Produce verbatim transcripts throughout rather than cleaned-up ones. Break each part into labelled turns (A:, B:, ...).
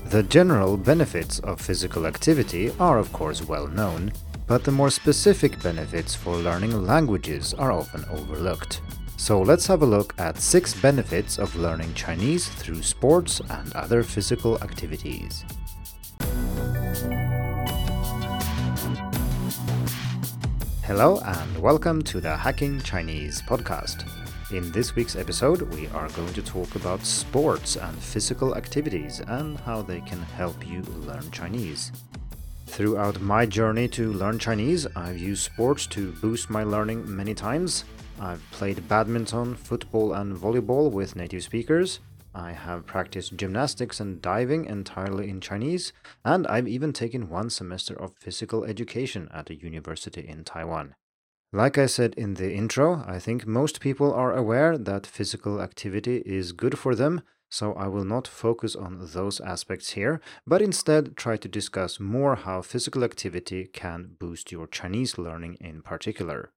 A: The general benefits of physical activity are of course well known, but the more specific benefits for learning languages are often overlooked. So let's have a look at six benefits of learning Chinese through sports and other physical activities. Hello and welcome to the Hacking Chinese podcast. In this week's episode, we are going to talk about sports and physical activities and how they can help you learn Chinese. Throughout my journey to learn Chinese, I've used sports to boost my learning many times. I've played badminton, football and volleyball with native speakers. I have practiced gymnastics and diving entirely in Chinese, and I've even taken one semester of physical education at a university in Taiwan. Like I said in the intro, I think most people are aware that physical activity is good for them, so I will not focus on those aspects here, but instead try to discuss more how physical activity can boost your Chinese learning in particular.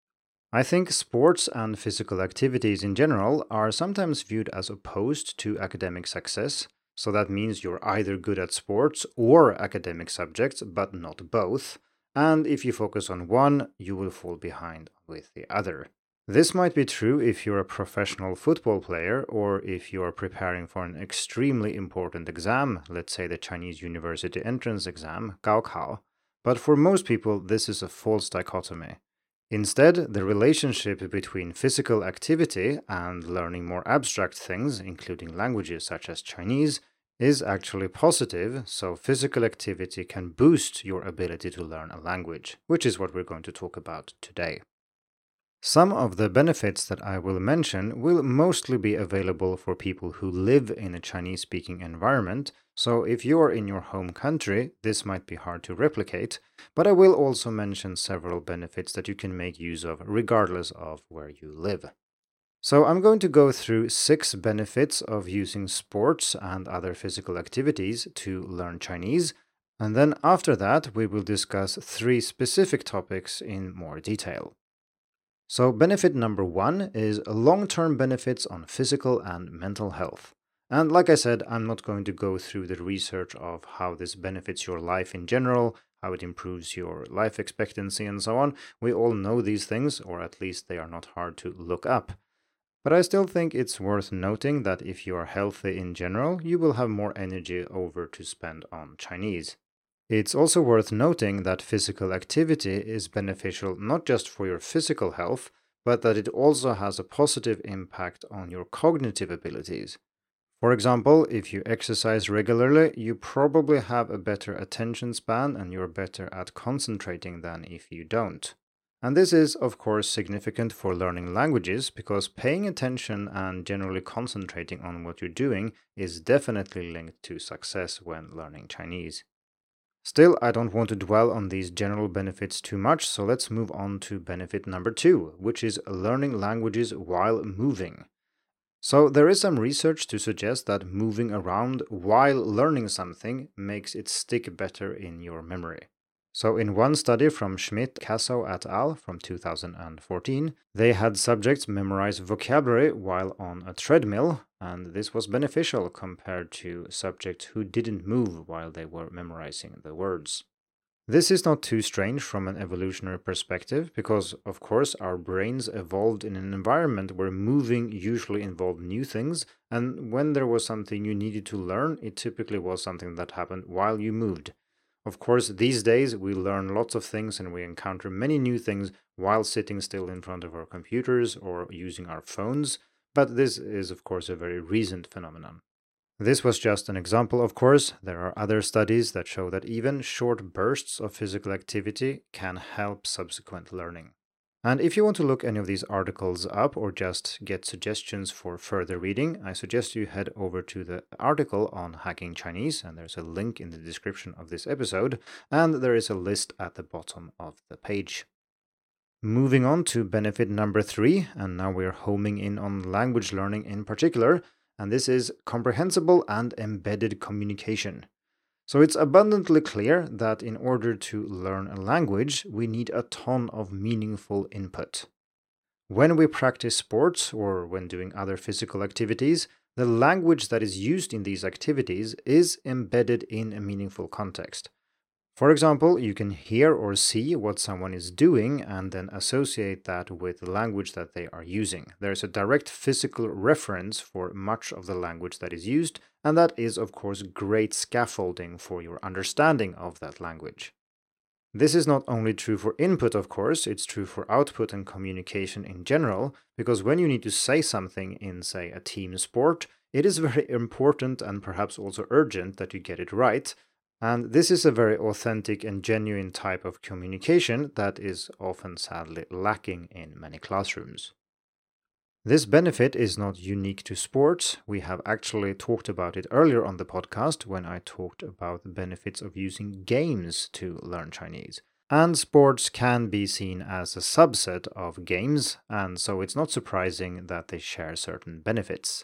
A: I think sports and physical activities in general are sometimes viewed as opposed to academic success, so that means you're either good at sports or academic subjects, but not both. And if you focus on one, you will fall behind with the other. This might be true if you're a professional football player or if you are preparing for an extremely important exam, let's say the Chinese university entrance exam, Gaokao. But for most people, this is a false dichotomy. Instead, the relationship between physical activity and learning more abstract things, including languages such as Chinese, is actually positive, so physical activity can boost your ability to learn a language, which is what we're going to talk about today. Some of the benefits that I will mention will mostly be available for people who live in a Chinese-speaking environment, so if you're in your home country, this might be hard to replicate, but I will also mention several benefits that you can make use of regardless of where you live. So I'm going to go through six benefits of using sports and other physical activities to learn Chinese, and then after that we will discuss three specific topics in more detail. So benefit number one is long-term benefits on physical and mental health. And like I said, I'm not going to go through the research of how this benefits your life in general, how it improves your life expectancy and so on. We all know these things, or at least they are not hard to look up. But I still think it's worth noting that if you are healthy in general, you will have more energy over to spend on Chinese. It's also worth noting that physical activity is beneficial not just for your physical health, but that it also has a positive impact on your cognitive abilities. For example, if you exercise regularly, you probably have a better attention span and you're better at concentrating than if you don't. And this is, of course, significant for learning languages because paying attention and generally concentrating on what you're doing is definitely linked to success when learning Chinese. Still, I don't want to dwell on these general benefits too much, so let's move on to benefit number two, which is learning languages while moving. So there is some research to suggest that moving around while learning something makes it stick better in your memory. So in one study from Schmidt-Casso et al. From two thousand fourteen, they had subjects memorize vocabulary while on a treadmill, and this was beneficial compared to subjects who didn't move while they were memorizing the words. This is not too strange from an evolutionary perspective because, of course, our brains evolved in an environment where moving usually involved new things, and when there was something you needed to learn, it typically was something that happened while you moved. Of course, these days we learn lots of things and we encounter many new things while sitting still in front of our computers or using our phones, but this is of course a very recent phenomenon. This was just an example, of course. There are other studies that show that even short bursts of physical activity can help subsequent learning. And if you want to look any of these articles up or just get suggestions for further reading, I suggest you head over to the article on Hacking Chinese, and there's a link in the description of this episode, and there is a list at the bottom of the page. Moving on to benefit number three, and now we're homing in on language learning in particular, and this is comprehensible and embedded communication. So it's abundantly clear that in order to learn a language, we need a ton of meaningful input. When we practice sports or when doing other physical activities, the language that is used in these activities is embedded in a meaningful context. For example, you can hear or see what someone is doing and then associate that with the language that they are using. There's a direct physical reference for much of the language that is used, and that is, of course, great scaffolding for your understanding of that language. This is not only true for input, of course, it's true for output and communication in general, because when you need to say something in, say, a team sport, it is very important and perhaps also urgent that you get it right. And this is a very authentic and genuine type of communication that is often sadly lacking in many classrooms. This benefit is not unique to sports. We have actually talked about it earlier on the podcast when I talked about the benefits of using games to learn Chinese. And sports can be seen as a subset of games, and so it's not surprising that they share certain benefits.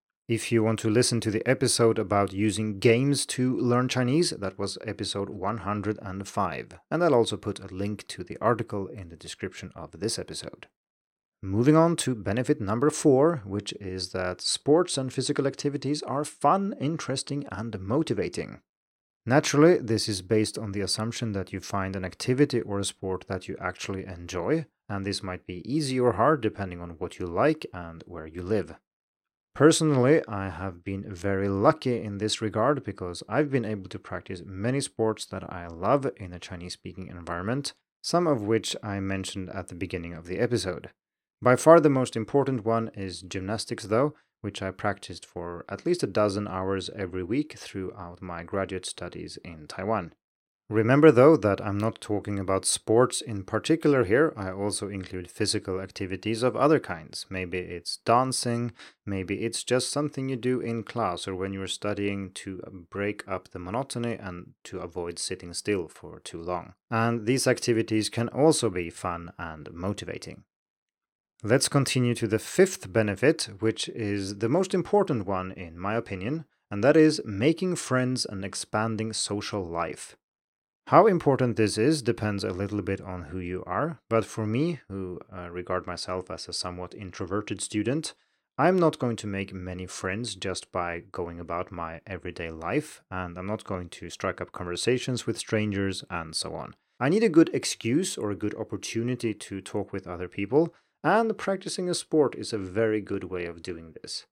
A: If you want to listen to the episode about using games to learn Chinese, that was episode one hundred five, and I'll also put a link to the article in the description of this episode. Moving on to benefit number four, which is that sports and physical activities are fun, interesting, and motivating. Naturally, this is based on the assumption that you find an activity or a sport that you actually enjoy, and this might be easy or hard depending on what you like and where you live. Personally, I have been very lucky in this regard because I've been able to practice many sports that I love in a Chinese-speaking environment, some of which I mentioned at the beginning of the episode. By far the most important one is gymnastics though, which I practiced for at least a dozen hours every week throughout my graduate studies in Taiwan. Remember though that I'm not talking about sports in particular here, I also include physical activities of other kinds. Maybe it's dancing, maybe it's just something you do in class or when you're studying to break up the monotony and to avoid sitting still for too long. And these activities can also be fun and motivating. Let's continue to the fifth benefit, which is the most important one in my opinion, and that is making friends and expanding social life. How important this is depends a little bit on who you are, but for me, who uh, regard myself as a somewhat introverted student, I'm not going to make many friends just by going about my everyday life, and I'm not going to strike up conversations with strangers and so on. I need a good excuse or a good opportunity to talk with other people, and practicing a sport is a very good way of doing this.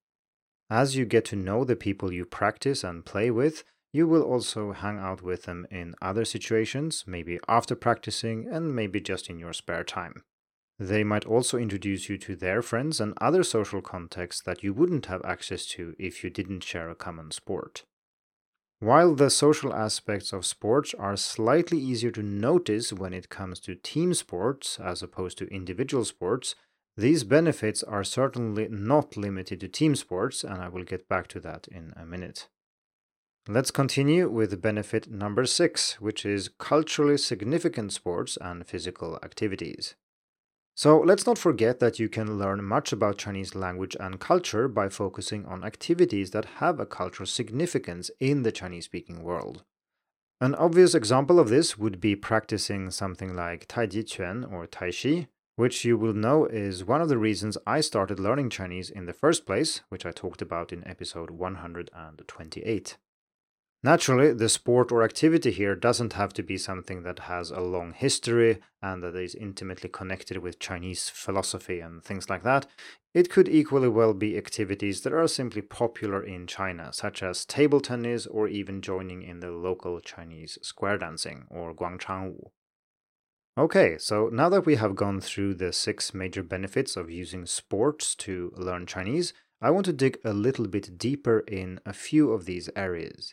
A: As you get to know the people you practice and play with, you will also hang out with them in other situations, maybe after practicing and maybe just in your spare time. They might also introduce you to their friends and other social contexts that you wouldn't have access to if you didn't share a common sport. While the social aspects of sports are slightly easier to notice when it comes to team sports as opposed to individual sports, these benefits are certainly not limited to team sports, and I will get back to that in a minute. Let's continue with benefit number six, which is culturally significant sports and physical activities. So let's not forget that you can learn much about Chinese language and culture by focusing on activities that have a cultural significance in the Chinese-speaking world. An obvious example of this would be practicing something like Taiji Quan or Tai Chi, which you will know is one of the reasons I started learning Chinese in the first place, which I talked about in episode one hundred twenty-eight. Naturally, the sport or activity here doesn't have to be something that has a long history and that is intimately connected with Chinese philosophy and things like that. It could equally well be activities that are simply popular in China, such as table tennis or even joining in the local Chinese square dancing or guangchangwu. Okay, so now that we have gone through the six major benefits of using sports to learn Chinese, I want to dig a little bit deeper in a few of these areas.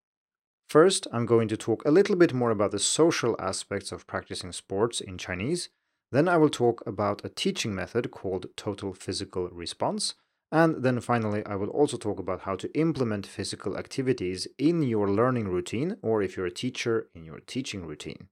A: First, I'm going to talk a little bit more about the social aspects of practicing sports in Chinese. Then I will talk about a teaching method called total physical response. And then finally, I will also talk about how to implement physical activities in your learning routine, or if you're a teacher, in your teaching routine.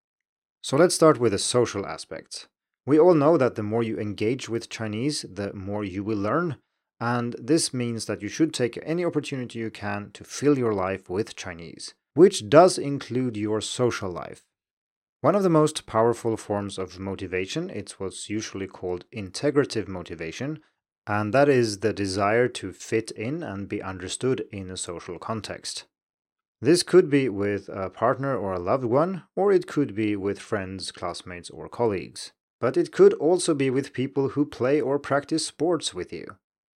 A: So let's start with the social aspects. We all know that the more you engage with Chinese, the more you will learn. And this means that you should take any opportunity you can to fill your life with Chinese, which does include your social life. One of the most powerful forms of motivation, it's what's usually called integrative motivation, And that is the desire to fit in and be understood in a social context. This could be with a partner or a loved one, or it could be with friends, classmates, or colleagues. But it could also be with people who play or practice sports with you.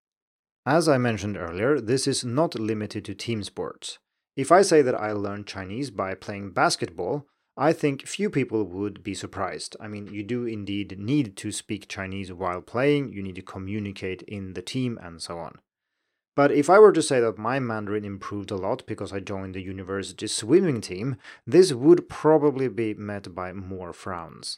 A: As I mentioned earlier, this is not limited to team sports. If I say that I learned Chinese by playing basketball, I think few people would be surprised. I mean, you do indeed need to speak Chinese while playing, you need to communicate in the team, and so on. But if I were to say that my Mandarin improved a lot because I joined the university swimming team, this would probably be met by more frowns.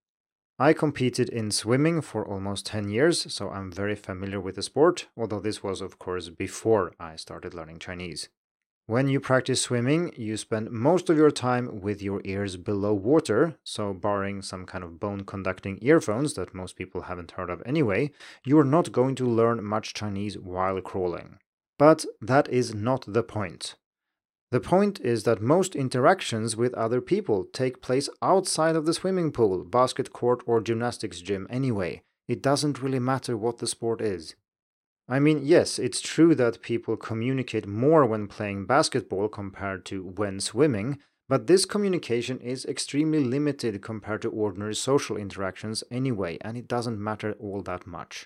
A: I competed in swimming for almost ten years, so I'm very familiar with the sport, although this was, of course, before I started learning Chinese. When you practice swimming, you spend most of your time with your ears below water, so barring some kind of bone-conducting earphones that most people haven't heard of anyway, you're not going to learn much Chinese while crawling. But that is not the point. The point is that most interactions with other people take place outside of the swimming pool, basket court, or gymnastics gym anyway. It doesn't really matter what the sport is. I mean, yes, it's true that people communicate more when playing basketball compared to when swimming, but this communication is extremely limited compared to ordinary social interactions anyway, and it doesn't matter all that much.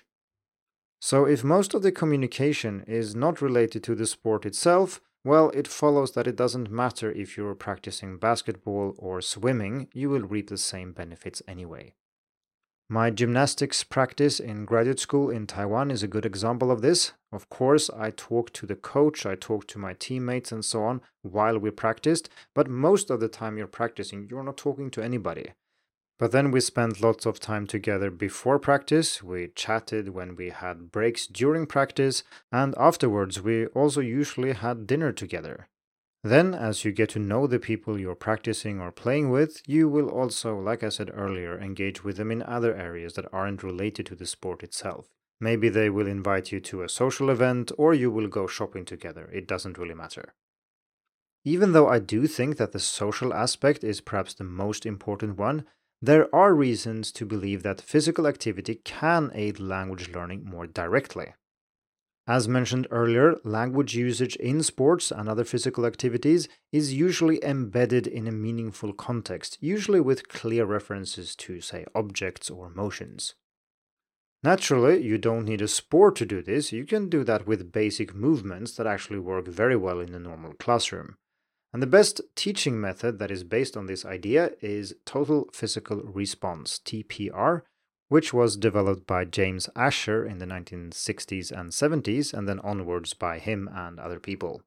A: So if most of the communication is not related to the sport itself, well, it follows that it doesn't matter if you're practicing basketball or swimming, you will reap the same benefits anyway. My gymnastics practice in graduate school in Taiwan is a good example of this. Of course, I talked to the coach, I talked to my teammates and so on while we practiced, but most of the time you're practicing, you're not talking to anybody. But then we spent lots of time together before practice, we chatted when we had breaks during practice, and afterwards we also usually had dinner together. Then, as you get to know the people you're practicing or playing with, you will also, like I said earlier, engage with them in other areas that aren't related to the sport itself. Maybe they will invite you to a social event, or you will go shopping together. It doesn't really matter. Even though I do think that the social aspect is perhaps the most important one, there are reasons to believe that physical activity can aid language learning more directly. As mentioned earlier, language usage in sports and other physical activities is usually embedded in a meaningful context, usually with clear references to, say, objects or motions. Naturally, you don't need a sport to do this, you can do that with basic movements that actually work very well in the normal classroom. And the best teaching method that is based on this idea is Total Physical Response, T P R, which was developed by James Asher in the nineteen sixties and seventies, and then onwards by him and other people.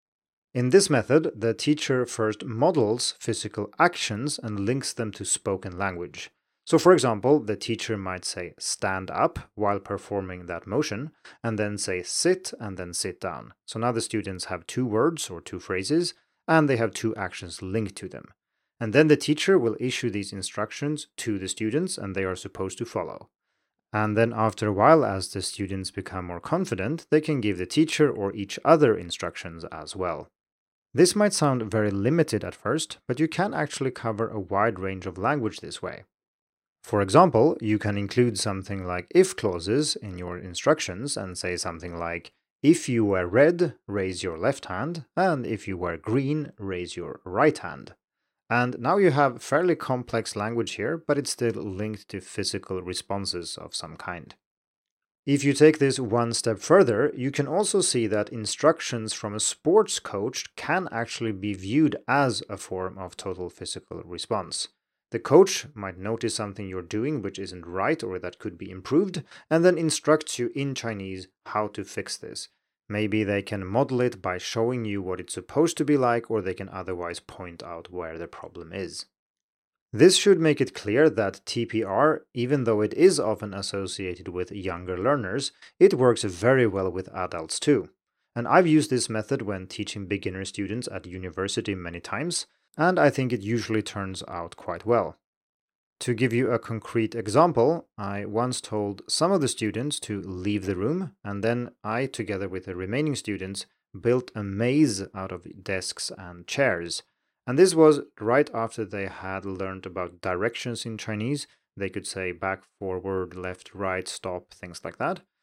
A: In this method, the teacher first models physical actions and links them to spoken language. So for example, the teacher might say stand up while performing that motion, and then say sit and then sit down. So now the students have two words or two phrases, and they have two actions linked to them. And then the teacher will issue these instructions to the students and they are supposed to follow. And then after a while, as the students become more confident, they can give the teacher or each other instructions as well. This might sound very limited at first, but you can actually cover a wide range of language this way. For example, you can include something like if clauses in your instructions and say something like, if you wear red, raise your left hand, and if you wear green, raise your right hand. And now you have fairly complex language here, but it's still linked to physical responses of some kind. If you take this one step further, you can also see that instructions from a sports coach can actually be viewed as a form of total physical response. The coach might notice something you're doing which isn't right or that could be improved, and then instructs you in Chinese how to fix this. Maybe they can model it by showing you what it's supposed to be like, or they can otherwise point out where the problem is. This should make it clear that T P R, even though it is often associated with younger learners, it works very well with adults too. And I've used this method when teaching beginner students at university many times, and I think it usually turns out quite well. To give you a concrete example, I once told some of the students to leave the room, and then I, together with the remaining students, built a maze out of desks and chairs. And this was right after they had learned about directions in Chinese. They could say back, forward, left, right, stop, things like that.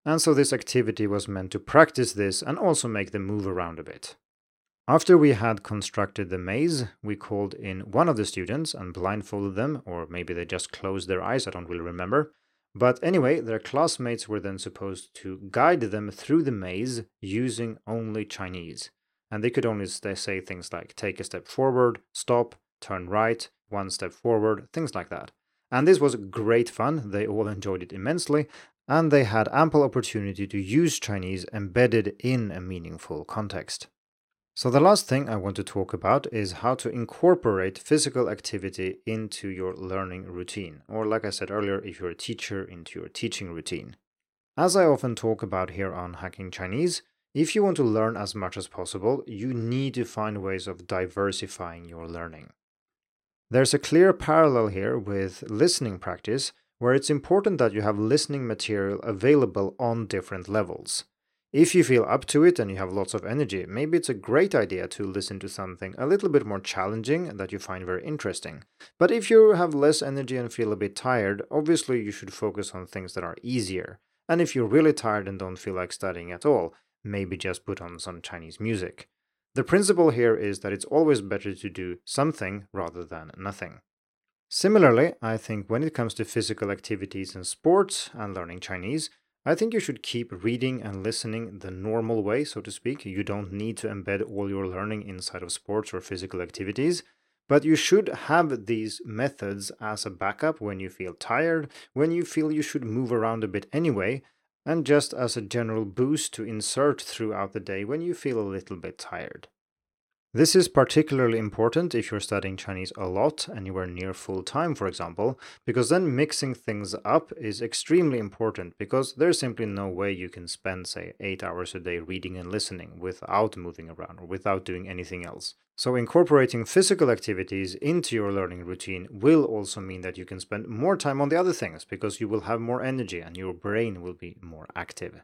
A: And so this activity was meant to practice this and also make them move around a bit. After we had constructed the maze, we called in one of the students and blindfolded them, or maybe they just closed their eyes, I don't really remember. But anyway, their classmates were then supposed to guide them through the maze using only Chinese. And they could only say things like take a step forward, stop, turn right, one step forward, things like that. And this was great fun, they all enjoyed it immensely, and they had ample opportunity to use Chinese embedded in a meaningful context. So the last thing I want to talk about is how to incorporate physical activity into your learning routine, or like I said earlier, if you're a teacher, into your teaching routine. As I often talk about here on Hacking Chinese, if you want to learn as much as possible, you need to find ways of diversifying your learning. There's a clear parallel here with listening practice, where it's important that you have listening material available on different levels. If you feel up to it and you have lots of energy, maybe it's a great idea to listen to something a little bit more challenging that you find very interesting. But if you have less energy and feel a bit tired, obviously you should focus on things that are easier. And if you're really tired and don't feel like studying at all, maybe just put on some Chinese music. The principle here is that it's always better to do something rather than nothing. Similarly, I think when it comes to physical activities and sports and learning Chinese, I think you should keep reading and listening the normal way, so to speak. You don't need to embed all your learning inside of sports or physical activities, but you should have these methods as a backup when you feel tired, when you feel you should move around a bit anyway, and just as a general boost to insert throughout the day when you feel a little bit tired. This is particularly important if you're studying Chinese a lot and you are near full time, for example, because then mixing things up is extremely important because there's simply no way you can spend, say, eight hours a day reading and listening without moving around or without doing anything else. So incorporating physical activities into your learning routine will also mean that you can spend more time on the other things because you will have more energy and your brain will be more active.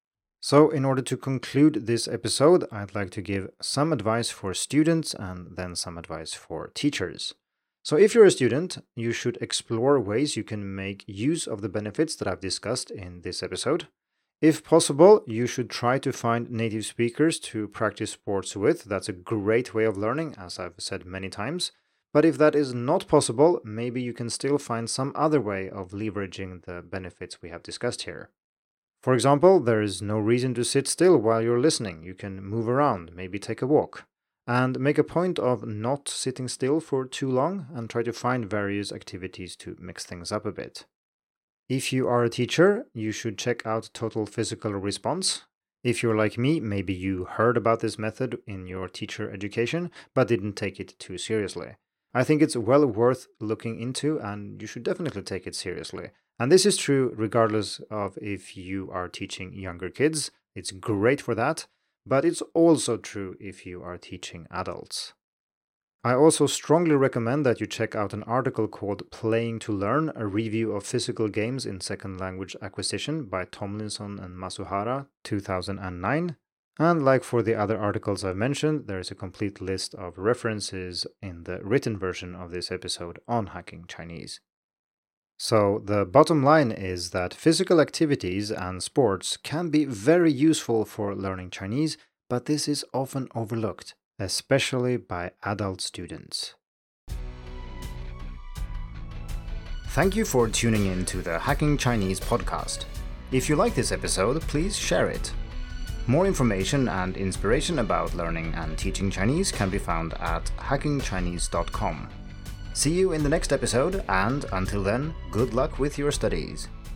A: So in order to conclude this episode, I'd like to give some advice for students and then some advice for teachers. So if you're a student, you should explore ways you can make use of the benefits that I've discussed in this episode. If possible, you should try to find native speakers to practice sports with. That's a great way of learning, as I've said many times. But if that is not possible, maybe you can still find some other way of leveraging the benefits we have discussed here. For example, there is no reason to sit still while you're listening. You can move around, maybe take a walk. And make a point of not sitting still for too long and try to find various activities to mix things up a bit. If you are a teacher, you should check out Total Physical Response. If you're like me, maybe you heard about this method in your teacher education, but didn't take it too seriously. I think it's well worth looking into and you should definitely take it seriously. And this is true regardless of if you are teaching younger kids. It's great for that, but it's also true if you are teaching adults. I also strongly recommend that you check out an article called Playing to Learn, a review of physical games in second language acquisition by Tomlinson and Masuhara, two thousand nine. And like for the other articles I've mentioned, there is a complete list of references in the written version of this episode on Hacking Chinese. So the bottom line is that physical activities and sports can be very useful for learning Chinese, but this is often overlooked, especially by adult students. Thank you for tuning in to the Hacking Chinese podcast. If you like this episode, please share it. More information and inspiration about learning and teaching Chinese can be found at hacking chinese dot com. See you in the next episode, and until then, good luck with your studies.